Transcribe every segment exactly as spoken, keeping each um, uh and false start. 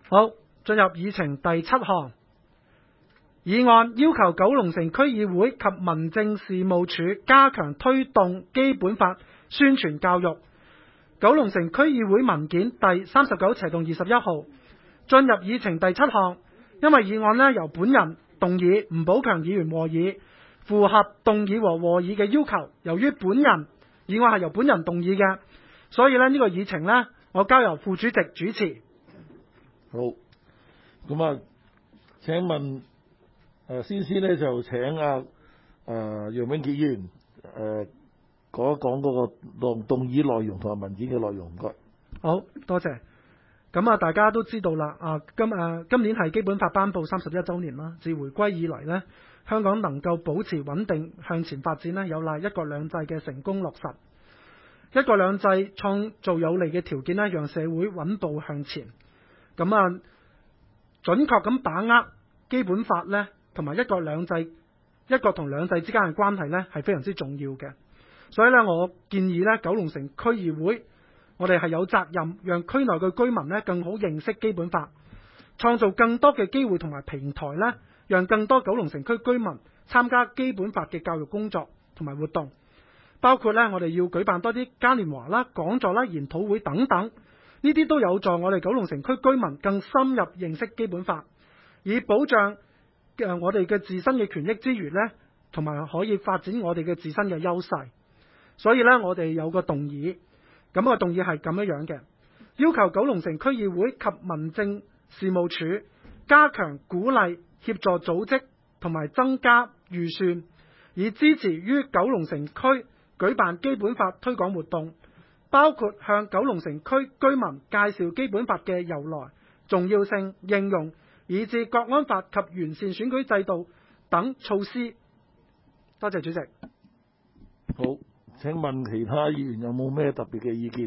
好，進入議程第七項議案，要求九龍城區議會及民政事務處加強推動基本法宣傳教育。九龍城區議會文件第三十九斜洞二十一號，進入議程第七項，因為議案呢由本人動議，吳寶強議員和議，符合動議和和議嘅要求。由於本人議案係由本人動議嘅，所以呢呢個議程呢，我交由副主席主持。 好，咁啊，請問誒先先咧就請啊誒楊永杰議員誒講一講嗰個動動議內容同埋文件嘅內容，唔該。 好多謝。咁啊，大家都知道啦，啊今誒今年係基本法頒布三十一週年啦。自回歸以嚟呢，香港能夠保持穩定向前發展呢，有賴一國兩制嘅成功落實。一國兩制創造有利嘅條件呢，讓社會穩步向前。咁啊，準確咁把握基本法呢，同埋一國兩制、一國同兩制之間嘅關係呢，係非常之重要嘅。所以呢，我建議呢，九龍城區議會，我哋係有責任讓區內嘅居民呢更好認識基本法，創造更多嘅機會同埋平台呢，讓更多九龍城區居民參加基本法嘅教育工作同埋活動，包括呢，我哋要舉辦多啲嘉年華啦、講座啦、研討會等等。呢啲都有助我哋九龍城區居民更深入認識基本法，以保障我哋嘅自身嘅權益之餘呢，同埋可以發展我哋嘅自身嘅優勢。所以呢，我哋有個動議，咁個動議係咁樣樣嘅，要求九龍城區議會及民政事務處加強鼓勵協助組織同埋增加預算，以支持於九龍城區舉辦基本法推廣活動，包括向九龍城區居民介紹基本法嘅由來、重要性、應用，以至國安法及完善選舉制度等措施。多謝主席。 好，請問其他議員有冇咩特別嘅意見？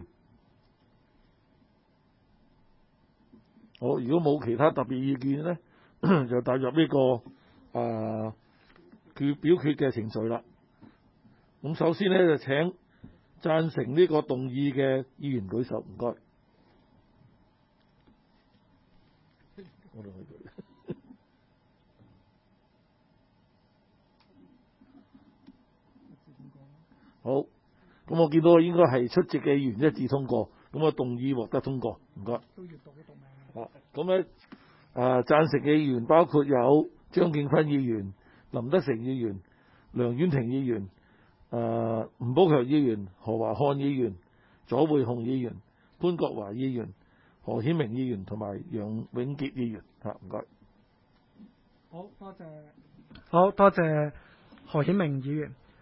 好，如果冇其他特別意見呢，就踏入呢、這個啊決表決嘅程序啦。咁首先呢，就請贊成呢個動議嘅議員舉手，唔該。好，咁我見到應該係出席嘅議員一致通過，咁啊動議獲得通過，唔該。都要讀一讀名。啊，咁咧啊贊成嘅議員包括有張敬芬議員、林德成議員、梁婉婷議員、誒吳寶強議員、何華漢議員、左會雄議員、潘國華議員、何顯明議員同埋楊永杰議員，嚇唔該。 好多謝，好多謝何顯明議員。